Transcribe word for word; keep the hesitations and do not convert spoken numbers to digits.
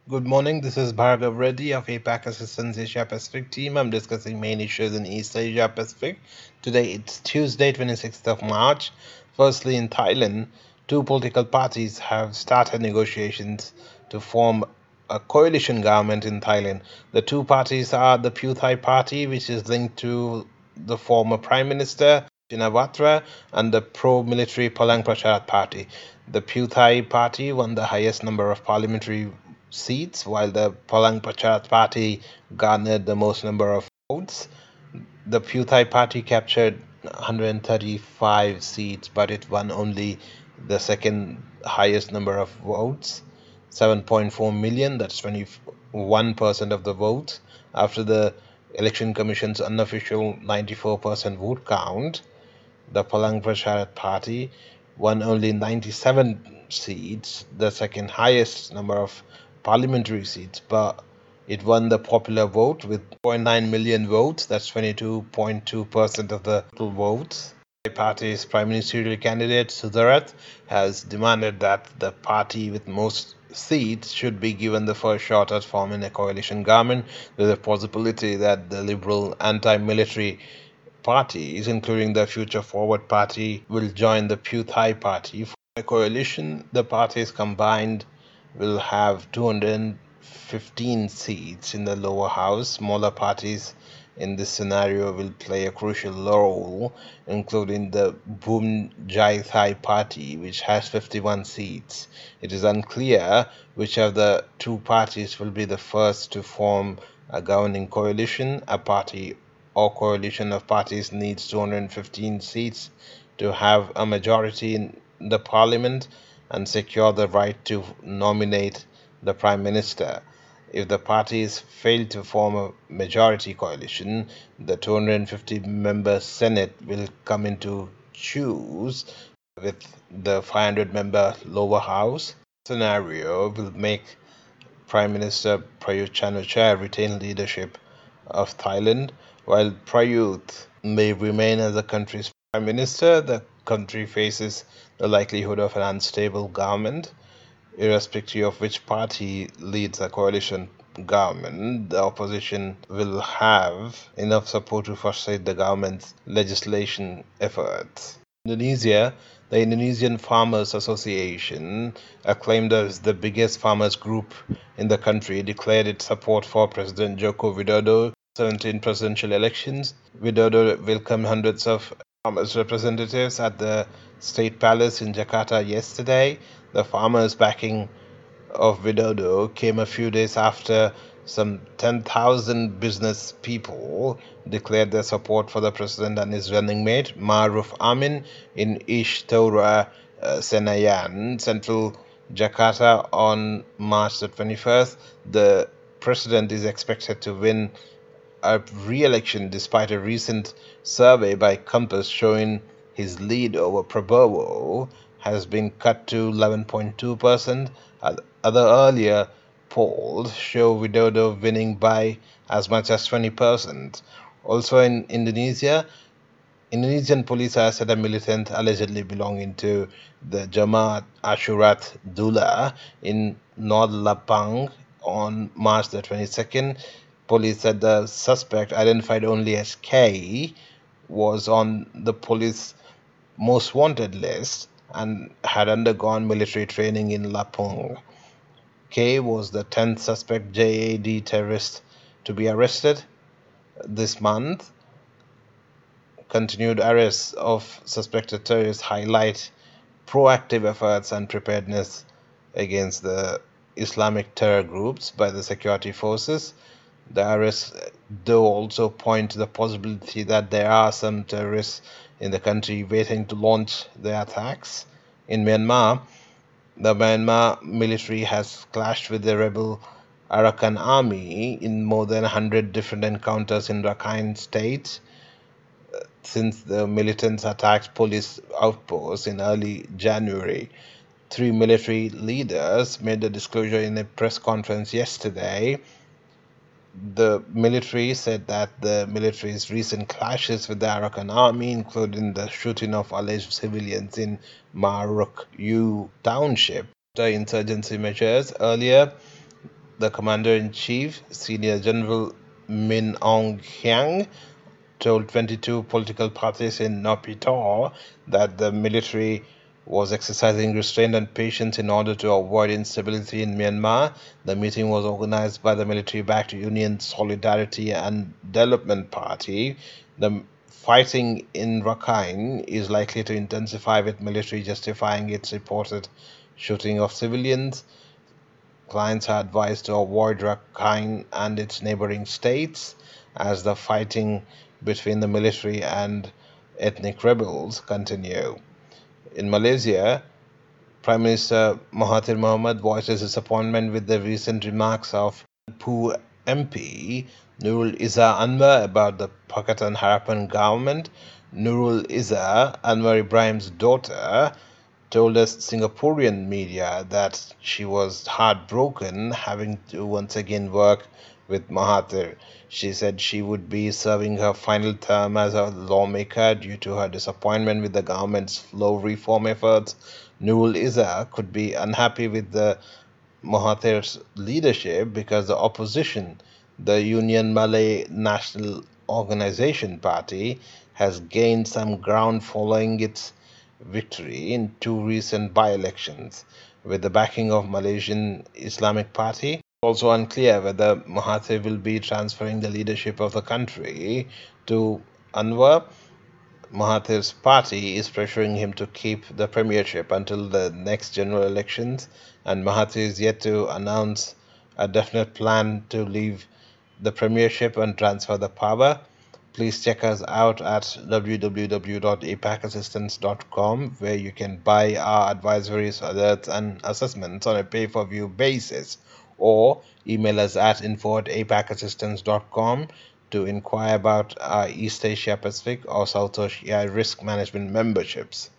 Good morning. This is Bhargav Reddy of APAC Assistance Asia Pacific team. I'm discussing main issues in East Asia Pacific. Today it's Tuesday, twenty-sixth of March. Firstly, in Thailand, two political parties have started negotiations to form a coalition government in Thailand. The two parties are the Pheu Thai Party, which is linked to the former Prime Minister Shinawatra, and the pro-military Palang Pracharat Party. The Pheu Thai Party won the highest number of parliamentary seats, while the Palang Pracharat Party garnered the most number of votes. The Pheu Thai Party captured one hundred thirty-five seats, but it won only the second highest number of votes, seven point four million, that's twenty-one percent of the votes. After the Election Commission's unofficial ninety-four percent vote count, the Palang Pracharat Party won only ninety-seven seats, the second highest number of parliamentary seats, but it won the popular vote with zero point nine million votes, that's twenty-two point two percent of the total votes. The party's prime ministerial candidate Sudarat has demanded that the party with most seats should be given the first shot at forming a coalition government. There's a possibility that the liberal anti-military parties, including the Future Forward Party, will join the Pheu Thai Party. For a coalition, the parties combined will have two hundred fifteen seats in the lower house. Smaller parties in this scenario will play a crucial role, including the Boom Jai Thai Party, which has fifty-one seats. It is unclear which of the two parties will be the first to form a governing coalition. A party or coalition of parties needs two hundred fifteen seats to have a majority in the parliament and secure the right to nominate the prime minister. If the parties fail to form a majority coalition, the two hundred fifty member Senate will come into choose with the five hundred member lower house. Scenario will make Prime Minister Prayut Chan-o-cha retain leadership of Thailand, while Prayut may remain as the country's prime minister. The country faces the likelihood of an unstable government. Irrespective of which party leads a coalition government, the opposition will have enough support to frustrate the government's legislation efforts. Indonesia, the Indonesian Farmers Association, acclaimed as the biggest farmers group in the country, declared its support for President Joko Widodo seventeen presidential elections. Widodo welcomed hundreds of farmers' representatives at the State Palace in Jakarta yesterday. The farmers' backing of Widodo came a few days after some ten thousand business people declared their support for the president and his running mate, Maruf Amin, in Istora uh, Senayan, central Jakarta on March the twenty-first. The president is expected to win a re-election despite a recent survey by Compass showing his lead over Prabowo has been cut to eleven point two percent. Other earlier polls show Widodo winning by as much as twenty percent. Also in Indonesia, Indonesian police arrested a militant allegedly belonging to the Jamaat Ashurat Dula in North Lapang on March the twenty-second. Police said the suspect, identified only as K, was on the police most wanted list and had undergone military training in Lapang. K was the tenth suspect J A D terrorist to be arrested this month. Continued arrests of suspected terrorists highlight proactive efforts and preparedness against the Islamic terror groups by the security forces. The arrests, though, also point to the possibility that there are some terrorists in the country waiting to launch their attacks. In Myanmar, the Myanmar military has clashed with the rebel Arakan army in more than one hundred different encounters in Rakhine State since the militants attacked police outposts in early January. Three military leaders made the disclosure in a press conference yesterday. The military said that the military's recent clashes with the Arakan army, including the shooting of alleged civilians in Maruk Yu Township, the insurgency measures. Earlier, The Commander-in-Chief, Senior General Min Aung Hlaing, told twenty-two political parties in Naypyidaw that the military was exercising restraint and patience in order to avoid instability in Myanmar. The meeting was organized by the military-backed Union Solidarity and Development Party. The fighting in Rakhine is likely to intensify, with military justifying its reported shooting of civilians. Clients are advised to avoid Rakhine and its neighboring states as the fighting between the military and ethnic rebels continue. In Malaysia, Prime Minister Mahathir Mohamad voices disappointment with the recent remarks of Poo M P Nurul Izzah Anwar about the Pakatan Harapan government. Nurul Izzah, Anwar Ibrahim's daughter, told us Singaporean media that she was heartbroken having to once again work with Mahathir. She said she would be serving her final term as a lawmaker due to her disappointment with the government's slow reform efforts. Nurul Izzah could be unhappy with the Mahathir's leadership because the opposition, the Union Malay National Organization Party, has gained some ground following its victory in two recent by-elections with the backing of Malaysian Islamic Party. It's also unclear whether Mahathir will be transferring the leadership of the country to Anwar. Mahathir's party is pressuring him to keep the premiership until the next general elections, and Mahathir is yet to announce a definite plan to leave the premiership and transfer the power. Please check us out at w w w dot a pac assistance dot com, where you can buy our advisories, alerts, and assessments on a pay-per-view basis, or email us at info at a pac assistance dot com to inquire about our East Asia Pacific or South Asia risk management memberships.